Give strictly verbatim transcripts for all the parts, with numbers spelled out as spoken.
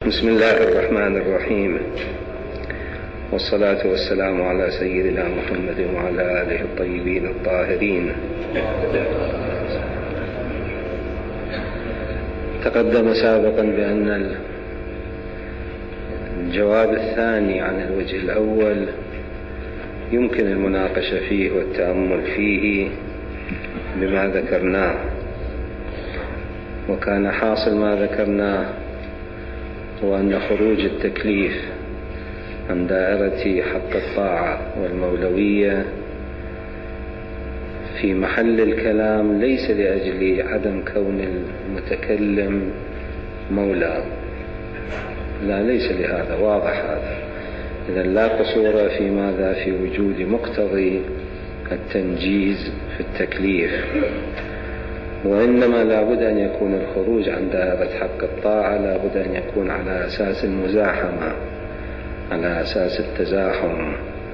بسم الله الرحمن الرحيم، والصلاة والسلام على سيدنا محمد وعلى آله الطيبين الطاهرين. تقدم سابقا بأن الجواب الثاني عن الوجه الأول يمكن المناقشة فيه والتأمل فيه بما ذكرناه، وكان حاصل ما ذكرناه هو أن خروج التكليف عن دائرة حق الطاعة والمولوية في محل الكلام ليس لأجل عدم كون المتكلم مولى، لا، ليس لهذا، واضح هذا. إذا لا قصور في ماذا؟ في وجود مقتضي التنجيز في التكليف، وإنما لابد أن يكون الخروج عن دائرة حق الطاعة لابد أن يكون على أساس المزاحمة، على أساس التزاحم.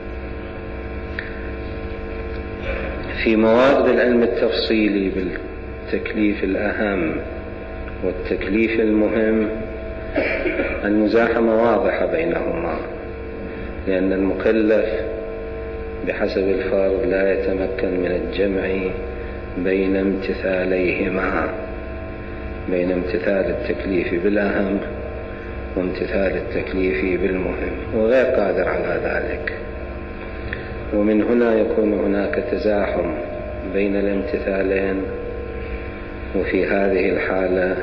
في موارد العلم التفصيلي بالتكليف الأهم والتكليف المهم المزاحمة واضحة بينهما، لأن المكلف بحسب الفرض لا يتمكن من الجمع بين امتثاليهما، بين امتثال التكليف بالأهم وامتثال التكليف بالمهم، وغير قادر على ذلك. ومن هنا يكون هناك تزاحم بين الامتثالين، وفي هذه الحالة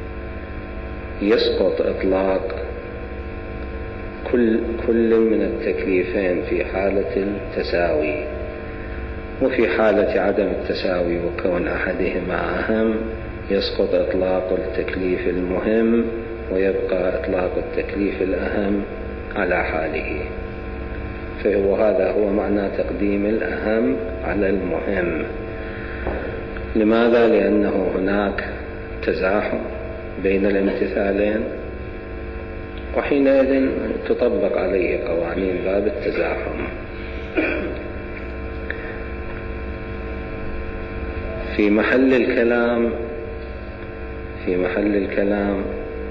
يسقط إطلاق كل كل من التكليفين في حالة التساوي، وفي حالة عدم التساوي وكون أحدهما أهم يسقط إطلاق التكليف المهم ويبقى إطلاق التكليف الأهم على حاله. فهو هذا هو معنى تقديم الأهم على المهم. لماذا؟ لأنه هناك تزاحم بين الامتثالين، وحينئذ تطبق عليه قوانين باب التزاحم. في محل الكلام في محل الكلام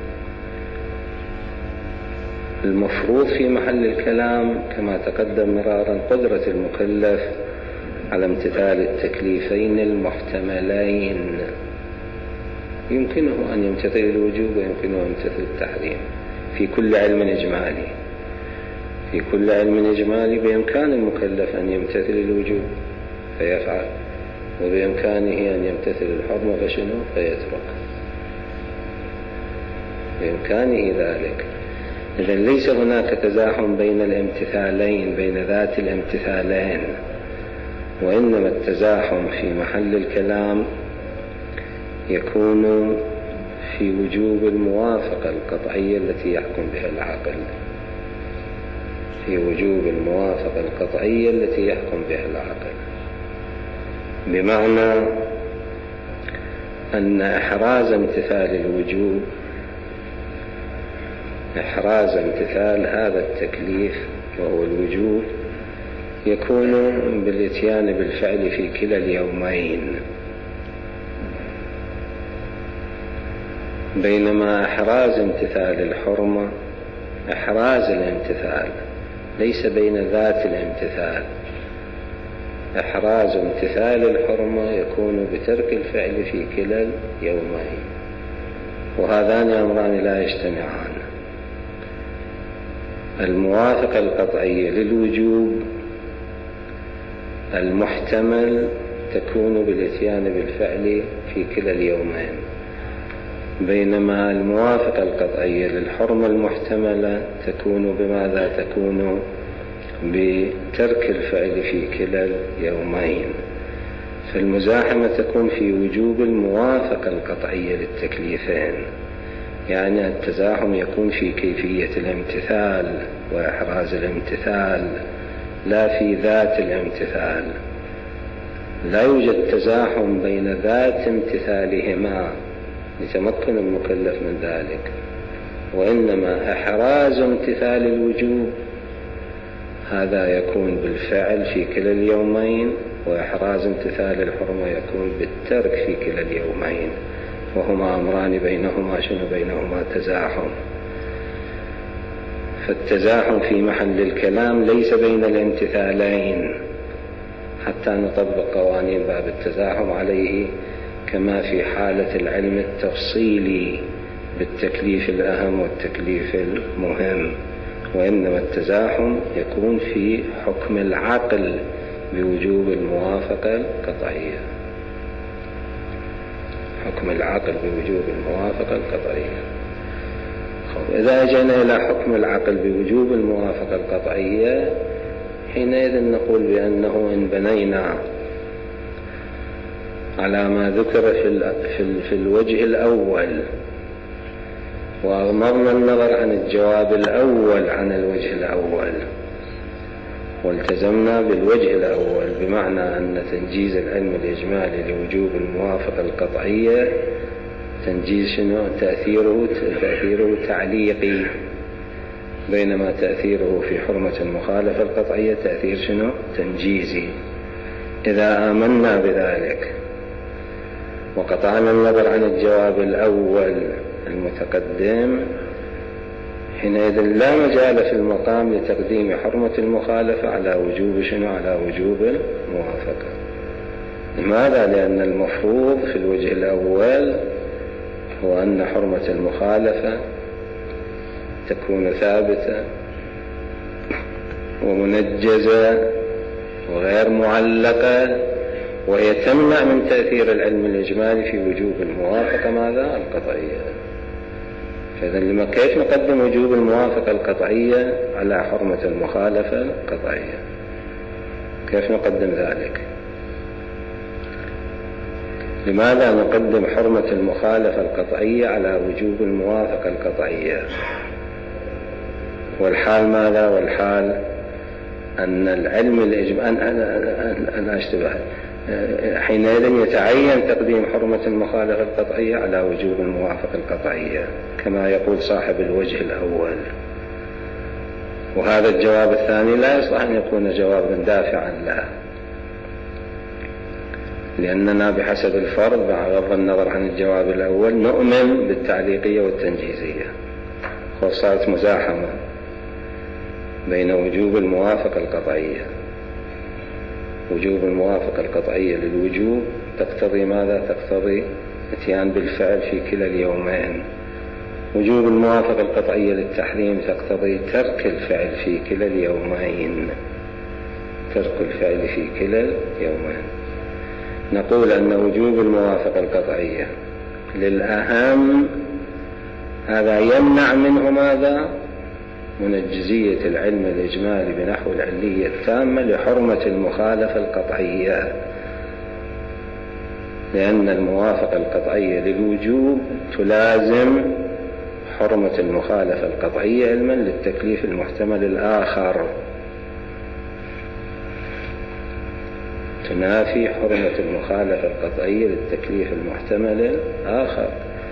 المفروض في محل الكلام كما تقدم مرارا قدرة المكلف على امتثال التكليفين المحتملين، يمكنه أن يمتثل الوجوب ويمكنه أن يمتثل التحريم في كل علم إجمالي. في كل علم إجمالي بإمكان المكلف أن يمتثل الوجوب فيفعل، وبإمكانه أن يمتثل الحرمة فشنو فيترك، بإمكانه ذلك. إذا ليس هناك تزاحم بين الامتثالين، بين ذات الامتثالين، وإنما التزاحم في محل الكلام يكون في وجوب الموافقة القطعية التي يحكم بها العقل، في وجوب الموافقة القطعية التي يحكم بها العقل، بمعنى أن إحراز امتثال الوجوب، إحراز امتثال هذا التكليف وهو الوجوب يكون بالإتيان بالفعل في كلا اليومين، بينما إحراز امتثال الحرمة إحراز الامتثال ليس بين ذات الامتثال. إحراز امتثال الحرمة يكون بترك الفعل في كلا اليومين، وهذان أمران لا يجتمعان. الموافقة القطعية للوجوب المحتمل تكون بالإتيان بالفعل في كلا اليومين، بينما الموافقة القطعية للحرمة المحتملة تكون بماذا؟ تكون بترك الفعل في كلا اليومين. فالمزاحمة تكون في وجوب الموافقة القطعية للتكليفين، يعني التزاحم يكون في كيفية الامتثال وإحراز الامتثال لا في ذات الامتثال. لا يوجد تزاحم بين ذات امتثالهما لتمكن المكلف من ذلك، وإنما إحراز امتثال الوجوب هذا يكون بالفعل في كلا اليومين، وإحراز امتثال الحرمة يكون بالترك في كلا اليومين، وهما أمران بينهما شنو بينهما تزاحم. فالتزاحم في محل الكلام ليس بين الامتثالين حتى نطبق قوانين باب التزاحم عليه كما في حالة العلم التفصيلي بالتكليف الأهم والتكليف المهم، وإنما التزاحم يكون في حكم العقل بوجوب الموافقة القطعية، حكم العقل بوجوب الموافقة القطعية. إذا أجينا إلى حكم العقل بوجوب الموافقة القطعية حينئذ نقول بأنه إن بنينا على ما ذكر في, في الوجه الأول وأغمضنا النظر عن الجواب الأول عن الوجه الأول والتزمنا بالوجه الأول، بمعنى أن تنجيز العلم الإجمالي لوجوب الموافقة القطعية تنجيز شنو؟ تأثيره تأثيره تعليقي، بينما تأثيره في حرمة المخالفة القطعية تأثير شنو؟ تنجيزي. إذا آمنا بذلك وقطعنا النظر عن الجواب الأول المتقدم حينئذ لا مجال في المقام لتقديم حرمة المخالفة على وجوب شنو؟ على وجوب الموافقة. لماذا؟ لأن المفروض في الوجه الأول هو أن حرمة المخالفة تكون ثابتة ومنجزة وغير معلقة، وهي تمنع من تأثير العلم الإجمالي في وجوب الموافقة ماذا؟ القطعية. فإذا لما كيف نقدم وجوب الموافقة القطعية على حرمة المخالفة القطعية؟ كيف نقدم ذلك؟ لماذا نقدم حرمة المخالفة القطعية على وجوب الموافقة القطعية؟ والحال ماذا؟ والحال أن العلم الإجمالي أن أنا أنا أشتبه حينئذ يتعين تقديم حرمة المخالفة القطعية على وجوب الموافقة القطعية كما يقول صاحب الوجه الأول. وهذا الجواب الثاني لا يصلح أن يكون جوابا دافعا له، لأننا بحسب الفرض بغض النظر عن الجواب الأول نؤمن بالتعليقية والتنجيزية، وصارت مزاحمة بين وجوب الموافقة القطعية. وجوب الموافقة القطعية للوجوب تقتضي ماذا؟ تقتضي اتيان بالفعل في كلا اليومين. وجوب الموافقة القطعية للتحريم تقتضي ترك الفعل في كلا اليومين، ترك الفعل في كلا اليومين. نقول أن وجوب الموافقة القطعية للأهم هذا يمنع منه ماذا؟ منجزية العلم الإجمالي بنحو العلية التامة لحرمة المخالفة القطعية، لأن الموافقة القطعية للوجوب تلازم حرمة المخالفة القطعية علما للتكليف المحتمل الآخر، تنافي حرمة المخالفة القطعية للتكليف المحتمل الآخر،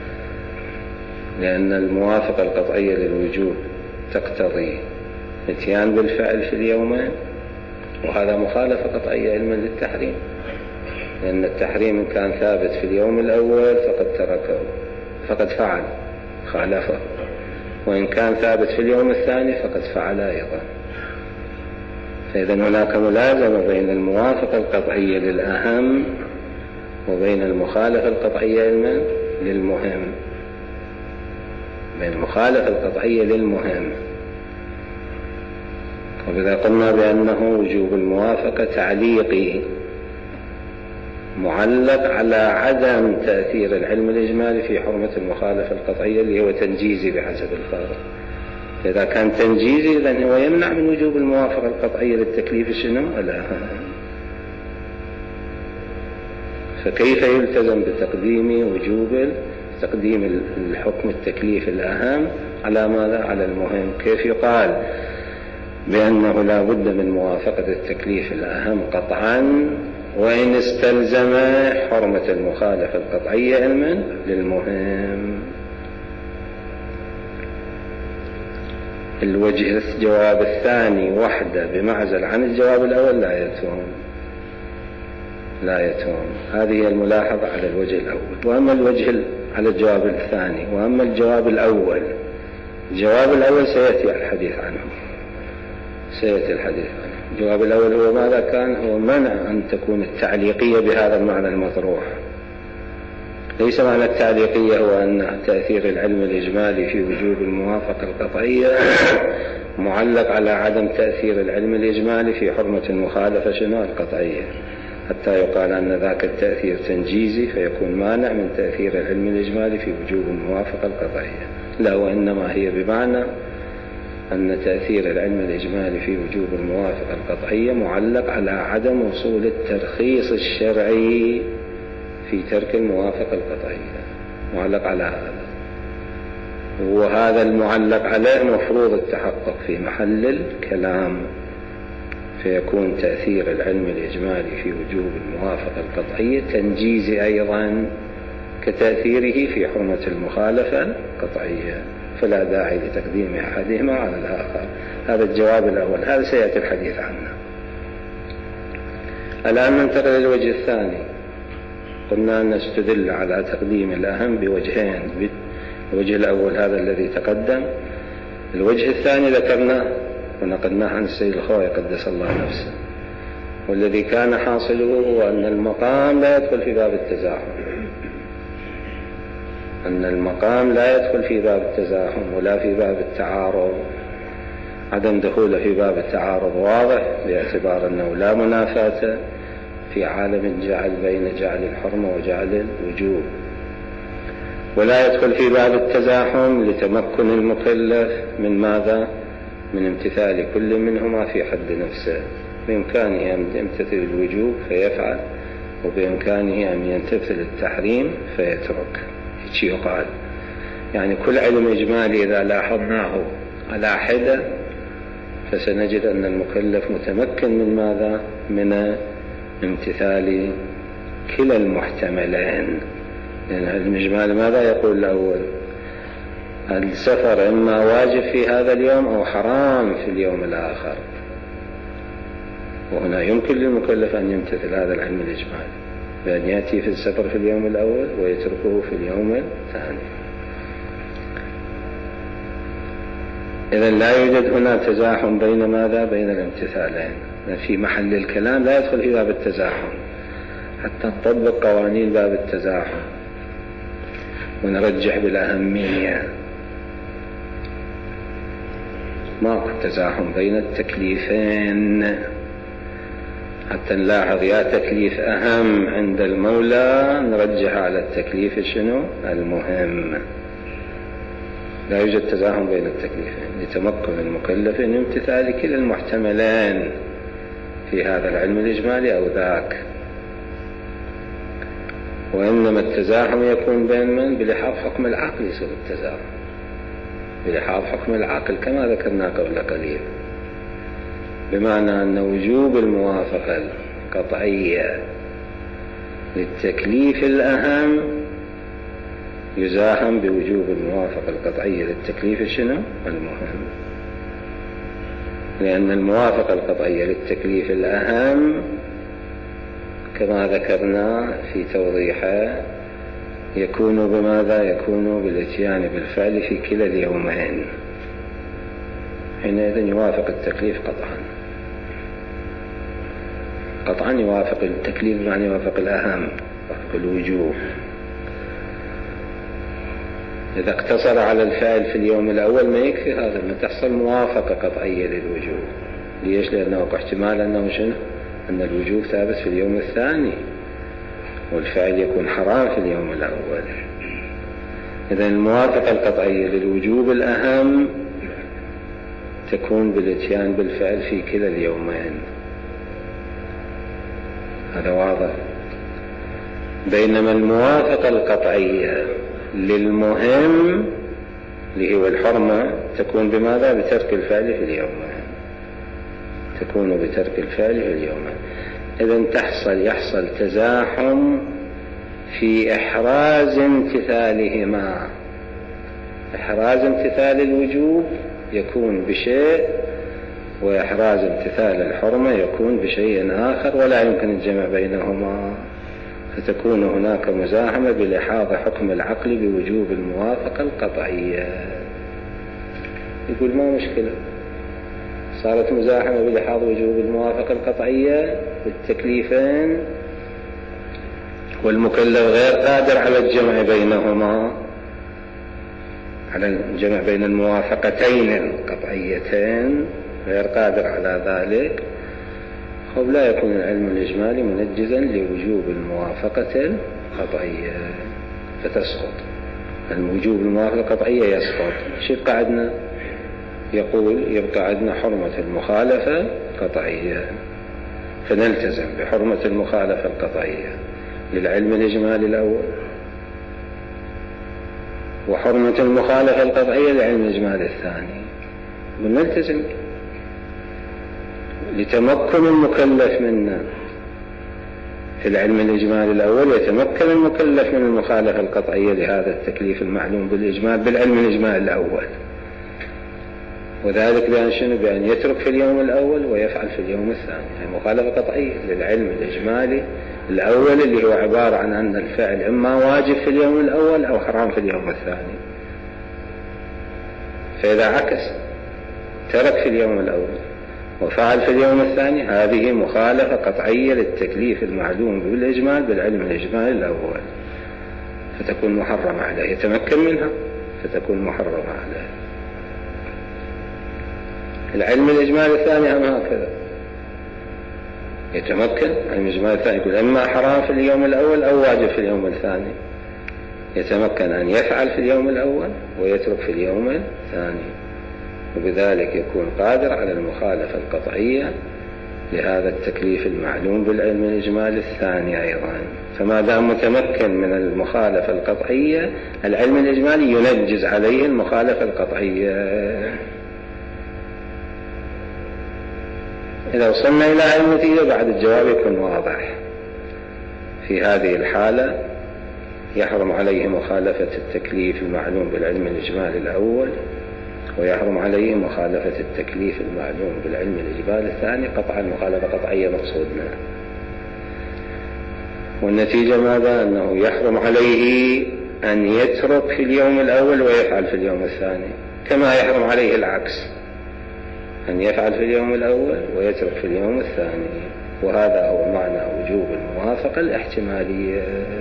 لأن الموافقة القطعية للوجوب تقتضي اتيان بالفعل في اليومين، وهذا مخالفة قطعية علما للتحريم، لأن التحريم إن كان ثابت في اليوم الأول فقد تركه فقد فعل خالفه، وإن كان ثابت في اليوم الثاني فقد فعل أيضا. فإذا هناك ملازمة بين الموافقة القطعية للأهم وبين المخالفة القطعية علما للمهم، بين المخالفة القطعية للمهم. وإذا قلنا بأنه وجوب الموافقة تعليقي معلق على عدم تأثير العلم الإجمالي في حرمة المخالفة القطعية اللي هو تنجيزي بحسب الفرض. إذا كان تنجيزي إذن هو يمنع من وجوب الموافقة القطعية للتكليف شنو؟ لا. فكيف يلتزم بتقديم وجوب تقديم الحكم التكليف الأهم على ماذا؟ على المهم. كيف يقال بأنه لا بد من موافقة التكليف الأهم قطعا وإن استلزم حرمة المخالفة القطعية علما للمهم؟ الوجه الجواب الثاني وحده بمعزل عن الجواب الأول لا يتم لا يتم. هذه الملاحظة على الوجه الأول. وأما الوجه على الجواب الثاني، وأما الجواب الأول الجواب الأول سيأتي الحديث عنه سيأتي الحديث عنه الجواب الأول هو ماذا كان؟ هو منع أن تكون التعليقية بهذا المعنى المطروح. ليس معنى التعليقية هو أن تأثير العلم الإجمالي في وجوب الموافقة القطعية معلق على عدم تأثير العلم الإجمالي في حرمة المخالفة شنو القطعية، حتى يقال أن ذاك التأثير تنجيزي فيكون مانع من تأثير العلم الإجمالي في وجوب الموافقة القطعية. لا، وإنما هي بمعنى أن تأثير العلم الإجمالي في وجوب الموافقة القطعية معلق على عدم وصول الترخيص الشرعي في ترك الموافقة القطعية، معلق على هذا، وهذا المعلق عليه مفروض التحقق في محل الكلام، فيكون تأثير العلم الإجمالي في وجوب الموافقة القطعية تنجيزي أيضا كتأثيره في حرمة المخالفة القطعية، فلا داعي لتقديم أحدهما على الآخر. هذا الجواب الأول، هذا سيأتي الحديث عنه. الآن ننتقل للوجه الثاني. قلنا أن نستدل على تقديم الأهم بوجهين، الوجه الأول هذا الذي تقدم، الوجه الثاني ذكرناه ونقلناه عن السيد الخوئي قدس الله نفسه، والذي كان حاصله هو أن المقام لا يدخل في باب التزاحم، أن المقام لا يدخل في باب التزاحم ولا في باب التعارض. عدم دخوله في باب التعارض واضح باعتبار أنه لا منافاة في عالم جعل بين جعل الحرمة وجعل الوجوب، ولا يدخل في باب التزاحم لتمكن المكلف من ماذا؟ من امتثال كل منهما في حد نفسه. بإمكانه أن يمتثل الوجوب فيفعل، وبإمكانه أن يمتثل التحريم فيترك. شيء يقال يعني كل علم إجمالي إذا لاحظناه على حدة فسنجد أن المكلف متمكن من ماذا؟ من امتثال كلا المحتملين. لأن يعني العلم الإجمالي ماذا يقول الأول؟ السفر إما واجب في هذا اليوم أو حرام في اليوم الآخر، وهنا يمكن للمكلف أن يمتثل هذا العلم الإجمالي بأن يأتي في السفر في اليوم الأول ويتركه في اليوم الثاني. إذن لا يوجد هنا تزاحم بين ماذا؟ بين الامتثالين. في محل الكلام لا يدخل في باب التزاحم حتى نطبق قوانين باب التزاحم ونرجح بالأهمية. ماكو تزاحم بين التكليفين حتى نلاحظ يا تكليف أهم عند المولى نرجح على التكليف شنو؟ المهم. لا يوجد تزاحم بين التكليفين لتمكن المكلف من امتثال كلا المحتملين في هذا العلم الإجمالي أو ذاك. وإنما التزاحم يكون بين من؟ بلحاظ حكم العقل يصير التزاحم، بلحاظ حكم العقل كما ذكرنا قبل قليل، بمعنى أن وجوب الموافقة القطعية للتكليف الأهم يزاحم بوجوب الموافقة القطعية للتكليف شنو؟ المهم. لأن الموافقة القطعية للتكليف الأهم كما ذكرنا في توضيحه يكون بماذا؟ يكون بالاتيان بالفعل في كلا اليومين، حينئذ يوافق التكليف قطعا قطعا يوافق التكليف بمعنى يوافق الأهم، يوافق الوجوب. إذا اقتصر على الفعل في اليوم الأول ما يكفي هذا، ما تحصل موافقة قطعية للوجوب. ليش؟ لأنه احتمال أنه شنو؟ أن الوجوب ثابت في اليوم الثاني والفعل يكون حرام في اليوم الأول. إذن الموافقة القطعية للوجوب الأهم تكون بالاتيان بالفعل في كلا اليومين، هذا واضح. بينما الموافقة القطعية للمهم اللي هو الحرمة تكون بماذا؟ بترك الفعل في اليومين، تكون بترك الفعل في اليومين. إذن تحصل يحصل تزاحم في إحراز امتثالهما. إحراز امتثال الوجوب يكون بشيء، وإحراز امتثال الحرمة يكون بشيء آخر، ولا يمكن الجمع بينهما، فتكون هناك مزاحمة بلحاظ حكم العقل بوجوب الموافقة القطعية. يقول ما مشكلة، صارت مزاحمة بلحاظ وجوب الموافقة القطعية بالتكليفين والمكلف غير قادر على الجمع بينهما، على الجمع بين الموافقتين القطعيتين غير قادر على ذلك، خب لا يكون العلم الإجمالي منجزا لوجوب الموافقة القطعية فتسقط. الوجوب الموافقة القطعية يسقط. شو يبقى عندنا؟ يقول يبقى عندنا حرمة المخالفة القطعية، فنلتزم بحرمة المخالفة القطعية للعلم الإجمالي الأول، وحرمة المخالفة القطعية للعلم الإجمالي الثاني، ونلتزم لتمكن المكلف منا في العلم الإجمالي الأول، يتمكن المكلف من المخالفة القطعية لهذا التكليف المعلوم بالإجمال بالعلم الإجمالي الأول، وذلك بأن شنو؟ بأن يترك في اليوم الأول ويفعل في اليوم الثاني. يعني مخالفة قطعية للعلم الإجمالي الأول اللي هو عبارة عن أن الفعل إما واجب في اليوم الأول أو حرام في اليوم الثاني. فإذا عكس ترك في اليوم الأول وفعل في اليوم الثاني، هذه مخالفة قطعية للتكليف المعلوم بالإجمال بالعلم الإجمالي الأول، فتكون محرمة عليه، يتمكن منها فتكون محرمة عليه. العلم الإجمالي الثاني هم هكذا، يتمكن العلم الإجمالي الثاني يقول إما حرام في اليوم الأول أو واجب في اليوم الثاني، يتمكن أن يفعل في اليوم الأول ويترك في اليوم الثاني، وبذلك يكون قادر على المخالفة القطعية لهذا التكليف المعلوم بالعلم الإجمالي الثاني أيضا. فما دام متمكن من المخالفة القطعية، العلم الإجمالي ينجز عليه المخالفة القطعية. إذا وصلنا إلى هذه النتيجة بعد الجواب يكون واضح. في هذه الحالة يحرم عليه مخالفة التكليف المعلوم بالعلم الإجمالي الأول، ويحرم عليه مخالفة التكليف المعلوم بالعلم الإجمالي الثاني قطعا، مخالفة قطعية مقصودنا. والنتيجة ماذا؟ أنه يحرم عليه أن يترك في اليوم الأول ويفعل في اليوم الثاني، كما يحرم عليه العكس، أن يفعل في اليوم الأول ويترك في اليوم الثاني. وهذا هو معنى وجوب الموافقة الاحتمالية.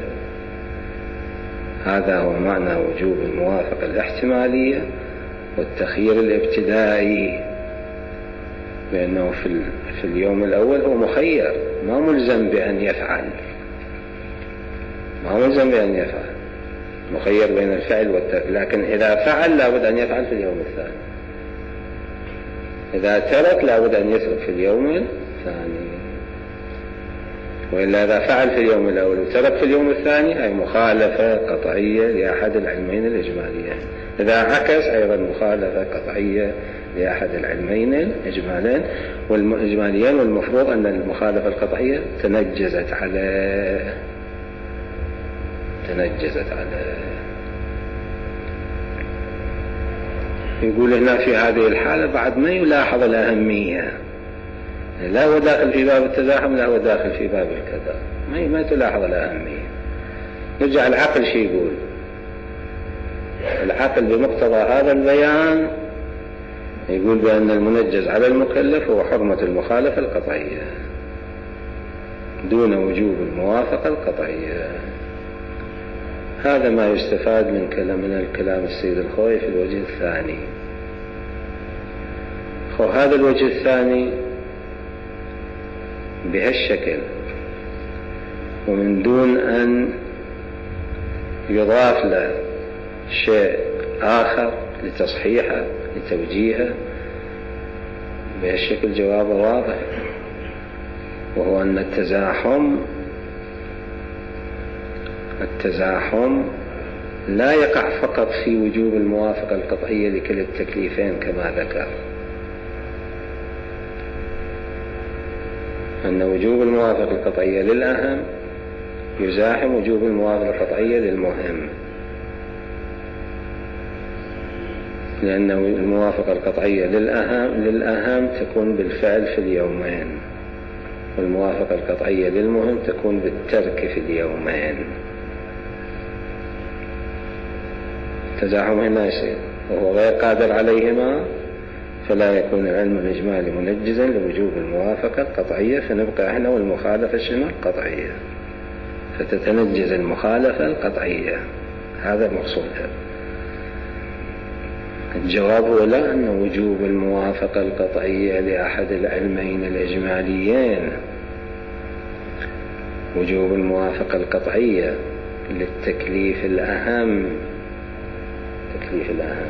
هذا هو معنى وجوب الموافقة الاحتمالية والتخيير الابتدائي، لأنه في, في اليوم الأول هو مخير، ما ملزم بأن يفعل، ما ملزم بأن يفعل، مخير بين الفعل والترك، لكن إذا فعل لابد أن يفعل في اليوم الثاني، إذا ترك لابد أن يترك في اليوم الثاني. وإلا إذا فعل في اليوم الأول وترك في اليوم الثاني أي مخالفة قطعية لأحد العلمين الإجماليين. إذا عكس أيضا مخالفة قطعية لأحد العلمين الإجماليين والإجماليين، والمفروض أن المخالفة القطعية تنجزت على تنجزت على يقول هنا في هذه الحالة بعد ما يلاحظ الأهمية، لا هو داخل في باب التزاحم لا هو داخل في باب الكذا، ما ما تلاحظ الأهمية. يرجع العقل شيء يقول، العقل بمقتضى هذا البيان يقول بأن المنجز على المكلف هو حرمة المخالفة القطعية دون وجوب الموافقة القطعية. هذا ما يستفاد من كلام من الكلام السيد الخوي في الوجه الثاني. خو هذا الوجه الثاني بهالشكل ومن دون أن يضاف له شيء آخر لتصحيحه لتوجيهه، بهالشكل جوابه واضح، وهو أن التزاحم التزاحم لا يقع فقط في وجوب الموافقة القطعية لكل التكليفين كما ذكر، أن وجوب الموافقة القطعية للأهم يزاحم وجوب الموافقة القطعية للمهم، لأن الموافقة القطعية للأهم, للأهم تكون بالفعل في اليومين، والموافقة القطعية للمهم تكون بالترك في اليومين. تزاحم هنا يصير وهو غير قادر عليهما، فلا يكون العلم الإجمالي منجزا لوجوب الموافقة القطعية، فنبقى احنا والمخالفة شنو؟ القطعية، فتتنجز المخالفة القطعية. هذا مقصودها. الجواب هو لا، أن وجوب الموافقة القطعية لأحد العلمين الإجماليين، وجوب الموافقة القطعية للتكليف الأهم، التكليف الأهم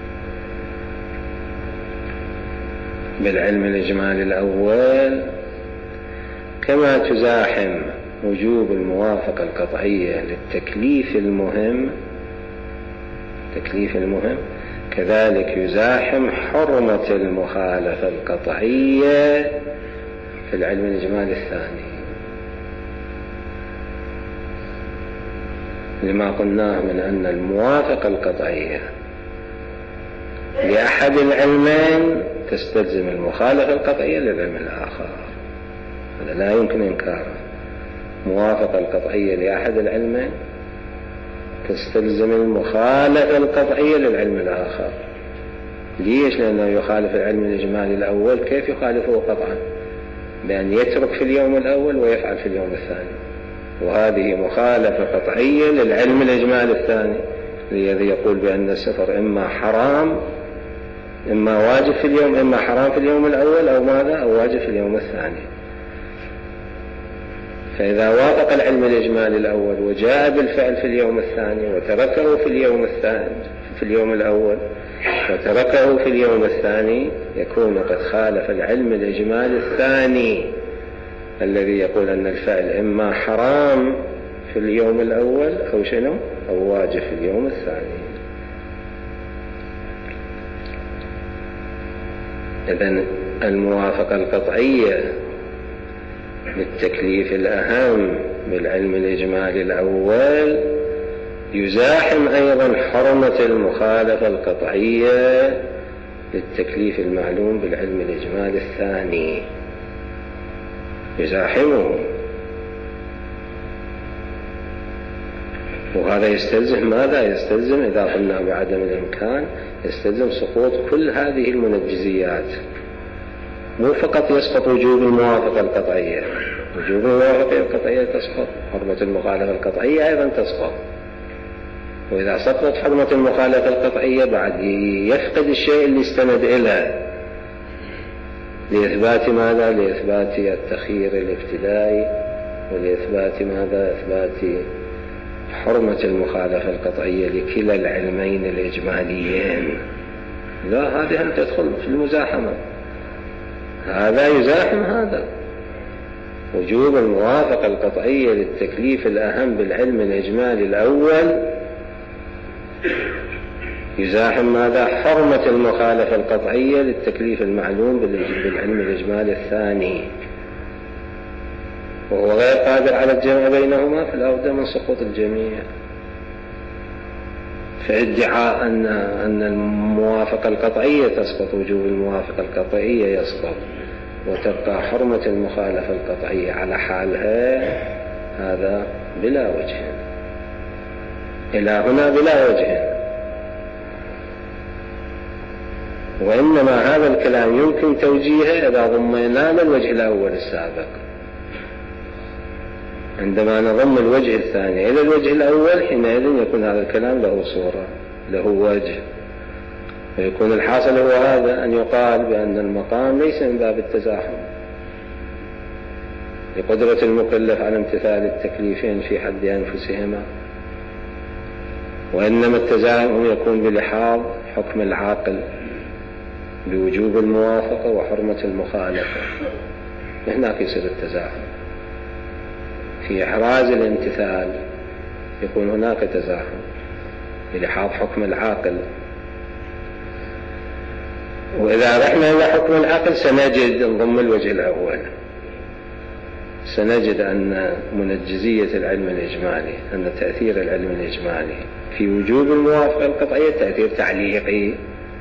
بالعلم الإجمالي الأول، كما تزاحم وجوب الموافقة القطعية للتكليف المهم، تكليف المهم كذلك يزاحم حرمة المخالفة القطعية في العلم الإجمالي الثاني، لما قلناه من أن الموافقة القطعية لأحد العلمين تستلزم المخالفة القطعية للعلم الآخر. هذا لا يمكن إنكاره. موافقة القطعية لأحد العلمين تستلزم المخالفة القطعية للعلم الآخر. ليش؟ لأنه يخالف العلم الإجمالي الأول. كيف يخالفه قطعا؟ بأن يترك في اليوم الأول ويفعل في اليوم الثاني، وهذه مخالفة قطعية للعلم الإجمالي الثاني، الذي يقول بأن السفر إما حرام، إما واجب في اليوم، إما حرام في اليوم الأول أو ماذا، أو واجب في اليوم الثاني. فإذا وافق العلم الإجمالي الأول وجاء بالفعل في اليوم الثاني وتركه في اليوم الثاني في اليوم الأول وتركه في اليوم الثاني، يكون قد خالف العلم الإجمالي الثاني الذي يقول أن الفعل إما حرام في اليوم الأول أو شنو، أو واجب في اليوم الثاني. إذن الموافقة القطعية للتكليف الأهم بالعلم الإجمالي الأول يزاحم أيضا حرمة المخالفة القطعية للتكليف المعلوم بالعلم الإجمالي الثاني، يزاحمه. وهذا يستلزم ماذا؟ يستلزم إذا قلنا بعدم الإمكان يستلزم سقوط كل هذه المنجزيات، مو فقط يسقط وجوب الموافقة القطعية، وجوب الموافقة القطعية تسقط، حرمة المخالفة القطعية أيضا تسقط. وإذا سقطت حرمة المخالفة القطعية بعد يفقد الشيء اللي استند إليه لإثبات ماذا؟ لإثبات التخيير الابتدائي، ولإثبات ماذا؟ إثبات حرمة المخالفة القطعية لكلا العلمين الإجماليين. لا، هذه أن تدخل في المزاحمة، هذا يزاحم هذا. وجوب الموافقة القطعية للتكليف الأهم بالعلم الإجمالي الأول يزاحم ماذا؟ حرمة المخالفة القطعية للتكليف المعلوم بالعلم الإجمالي الثاني، وهو غير قادر على الجمع بينهما، في الأودى من سقوط الجميع. فادعاء أن أن الموافقة القطعية تسقط، وجوب الموافقة القطعية يسقط، وتبقى حرمة المخالفة القطعية على حالها، هذا بلا وجه، إلى هنا بلا وجه. وإنما هذا الكلام يمكن توجيهه إذا ضمينا الوجه الأول السابق. عندما نضم الوجه الثاني إلى الوجه الأول، حينئذ يكون هذا الكلام له صورة، له وجه، ويكون الحاصل هو هذا، أن يقال بأن المقام ليس من باب التزاحم لقدرة المكلف على امتثال التكليفين في حد أنفسهما، وإنما التزاحم يكون بلحاظ حكم العاقل بوجوب الموافقة وحرمة المخالفة. هناك يصير التزاحم في إحراز الامتثال، يكون هناك تزاحم بلحاظ حكم العاقل. وإذا رحنا إلى حكم العقل سنجد نضم الوجه الأول، سنجد أن منجزية العلم الإجمالي، أن تأثير العلم الإجمالي في وجوب الموافقة القطعية تأثير تعليقي،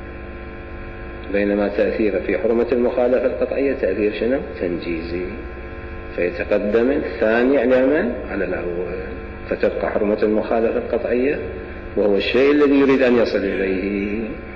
بينما تأثير في حرمة المخالفة القطعية تأثير شنو؟ تنجيزي. فيتقدم الثاني على من؟ على الأول، فتبقى حرمة المخالفة القطعية وهو الشيء الذي يريد أن يصل إليه.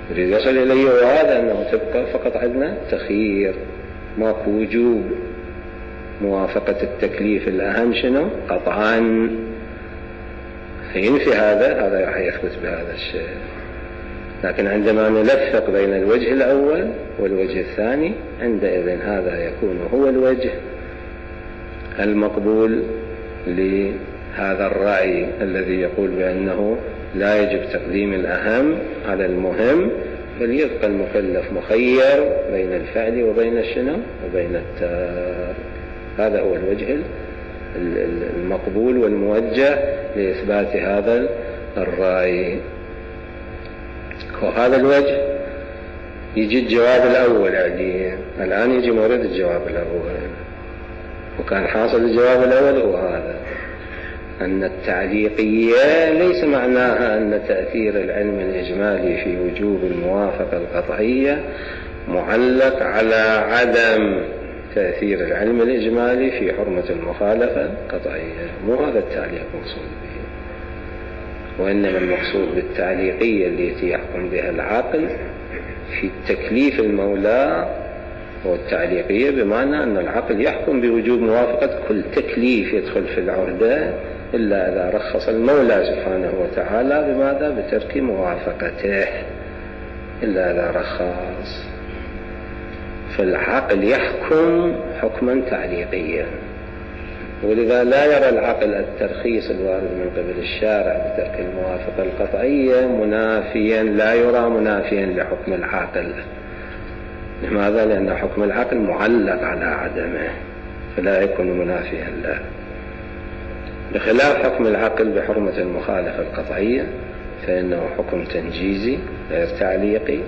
يريد يصل إليه وهذا أنه تبقى فقط عندنا تخيير، ماكو وجوب موافقة التكليف الأهم شنو قطعا. فينفي هذا هذا راح يثبت بهذا الشيء. لكن عندما نلفق بين الوجه الأول والوجه الثاني عندئذ هذا يكون هو الوجه المقبول لهذا الرأي الذي يقول بأنه لا يجب تقديم الأهم على المهم، بل يبقى المكلف مخير بين الفعل وبين الشنو وبين الترك. هذا هو الوجه المقبول والموجه لإثبات هذا الرأي. وهذا الوجه يجي الجواب الأول عليه. الآن يجي مورد الجواب الأول، وكان حاصل الجواب الأول هو هذا، أن التعليقية ليس معناها أن تأثير العلم الإجمالي في وجوب الموافقة القطعية معلق على عدم تأثير العلم الإجمالي في حرمة المخالفة القطعية. مو هذا التعليق مقصود به، وإنما المقصود بالتعليقية التي يحكم بها العقل في التكليف المولى هو التعليقية، بمعنى أن العقل يحكم بوجوب موافقة كل تكليف يدخل في العهدة إلا إذا رخص المولى سبحانه وتعالى بماذا؟ بترك موافقته، إلا إذا رخص. فالعقل يحكم حكما تعليقيا، ولذا لا يرى العقل الترخيص الوارد من قبل الشارع بترك الموافقة القطعية منافيا، لا يرى منافيا لحكم العقل. لماذا؟ لأن حكم العقل معلق على عدمه، فلا يكون منافيا له، بخلاف حكم العقل بحرمة المخالفة القطعية فإنه حكم تنجيزي غير تعليقي،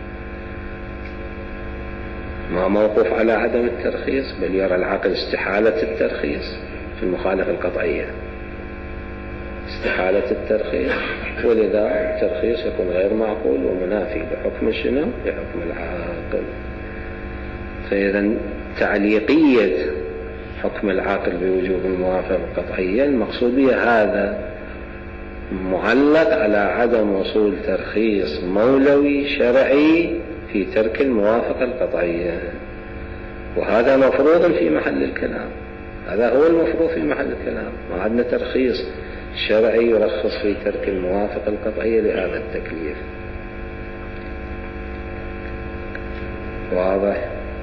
ما موقوف على عدم الترخيص، بل يرى العقل استحالة الترخيص في المخالفة القطعية، استحالة الترخيص، ولذا الترخيص يكون غير معقول ومنافي لحكم شنو؟ لحكم العقل. فإذا تعليقية حكم العقل بوجوب الموافقة القطعية المقصود بها هذا معلق على عدم وصول ترخيص مولوي شرعي في ترك الموافقة القطعية، وهذا مفروض في محل الكلام. هذا هو المفروض في محل الكلام، ما عندنا ترخيص شرعي يرخص في ترك الموافقة القطعية لهذا التكليف. واضح؟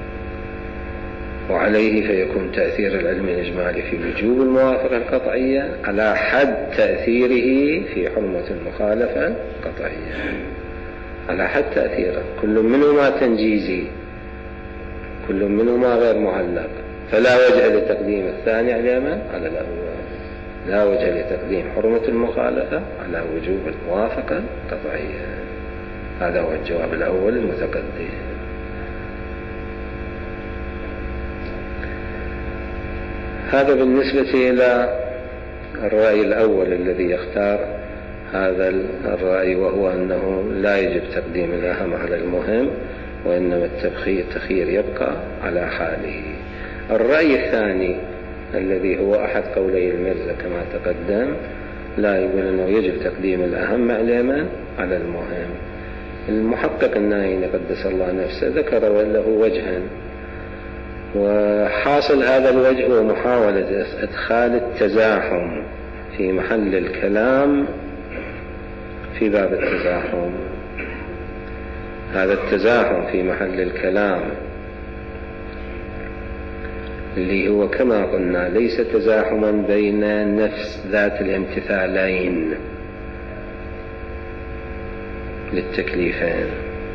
وعليه فيكون تأثير العلم الإجمالي في وجوب الموافقة القطعية على حد تأثيره في حرمة المخالفة القطعية، على حد تأثيره. كل منهما تنجيزي، كل منهما غير معلق، فلا وجه لتقديم الثاني على من؟ على الأول. لا وجه لتقديم حرمة المخالفة على وجوب الموافقة القطعية. هذا هو الجواب الأول المتقدم. هذا بالنسبة إلى الرأي الأول الذي يختار هذا الرأي، وهو أنه لا يجب تقديم الأهم على المهم، وإنما التخيير يبقى على حاله. الرأي الثاني الذي هو أحد قولي المرزا كما تقدم، لا يقول أنه يجب تقديم الأهم علما على المهم. المحقق النايني قدس الله نفسه ذكر له وجها، وحاصل هذا الوجه هو محاولة إدخال التزاحم في محل الكلام في باب التزاحم. هذا التزاحم في محل الكلام اللي هو كما قلنا ليس تزاحما بين نفس ذات الامتثالين للتكليفين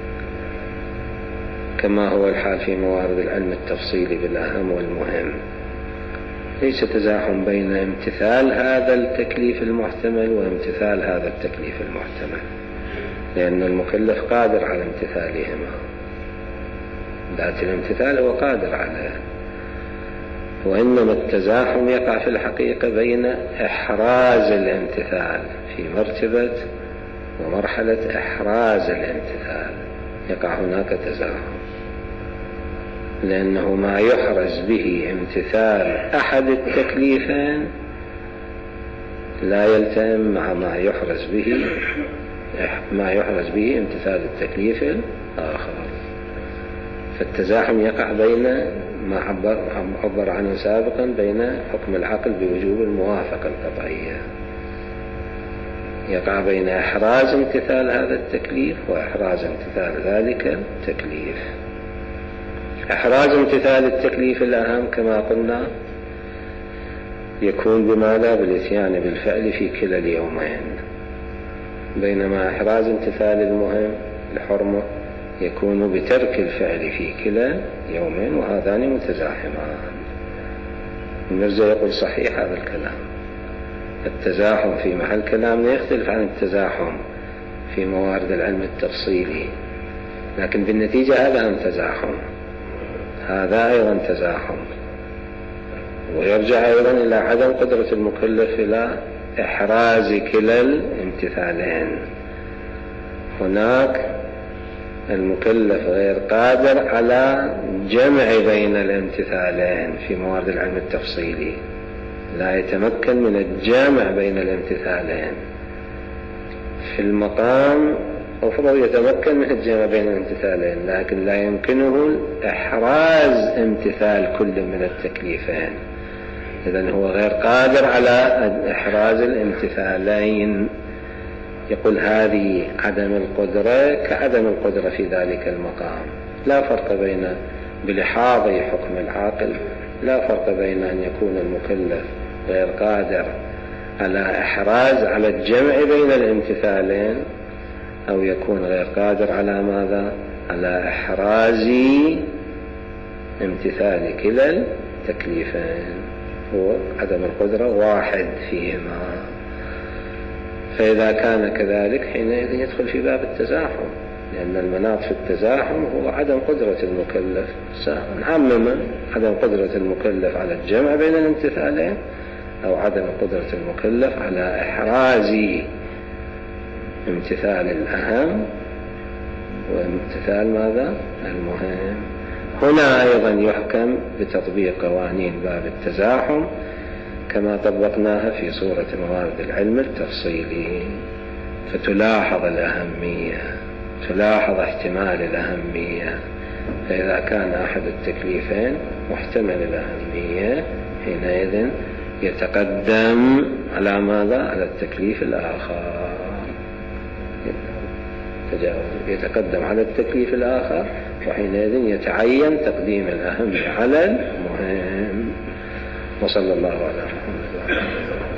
كما هو الحال في موارد العلم التفصيلي بالأهم والمهم. ليس تزاحم بين امتثال هذا التكليف المحتمل وامتثال هذا التكليف المحتمل، لأن المكلف قادر على امتثالهما، ذات الامتثال هو قادر عليه، وإنما التزاحم يقع في الحقيقة بين إحراز الامتثال في مرتبة ومرحلة إحراز الامتثال، يقع هناك تزاحم، لأنه ما يحرز به امتثال أحد التكليفين لا يلتئم مع ما يحرز به ما يحرز به امتثال التكليف الآخر. فالتزاحم يقع بين ما عبر, عبر عنه سابقا بين حكم العقل بوجوب الموافقة القطعية، يقع بين إحراز امتثال هذا التكليف وإحراز امتثال ذلك التكليف. إحراز امتثال التكليف الأهم كما قلنا يكون بماذا؟ بالإتيان بالفعل في كلا اليومين، بينما إحراز امتثال المهم الحرمة يكون بترك الفعل في كلا يومين، وهذان متزاحمان. المرزا يقول صحيح هذا الكلام، التزاحم في محل كلامنا يختلف عن التزاحم في موارد العلم التفصيلي، لكن بالنتيجة هذا هم تزاحم، هذا أيضا تزاحم، ويرجع أيضا إلى عدم قدرة المكلف إلى إحراز كلا الامتثالين. هناك المكلف غير قادر على جمع بين الامتثالين في موارد العلم التفصيلي، لا يتمكن من الجمع بين الامتثالين. في المقام أفضل يتمكن من الجمع بين الامتثالين، لكن لا يمكنه إحراز امتثال كل من التكليفين، إذن هو غير قادر على إحراز الامتثالين. يقول هذه عدم القدرة كعدم القدرة في ذلك المقام، لا فرق بين بلحاظ حكم العاقل، لا فرق بين أن يكون المكلف غير قادر على إحراز على الجمع بين الامتثالين، أو يكون غير قادر على ماذا؟ على إحراز امتثال كلا التكليفين. هو عدم القدرة واحد فيهما. فإذا كان كذلك حينئذ يدخل في باب التزاحم، لأن المناط في التزاحم هو عدم قدرة المكلف. نعمم عدم قدرة المكلف على الجمع بين الامتثالين، أو عدم قدرة المكلف على إحراز امتثال الأهم وامتثال ماذا؟ المهم. هنا أيضا يحكم بتطبيق قوانين باب التزاحم كما طبقناها في صورة موارد العلم التفصيلي، فتلاحظ الأهمية، تلاحظ احتمال الأهمية. فإذا كان أحد التكليفين محتمل الأهمية حينئذ يتقدم على ماذا؟ على التكليف الآخر، يتقدم على التكليف الآخر، وحينئذ يتعين تقديم الأهم على المهم. وصلى الله على محمد.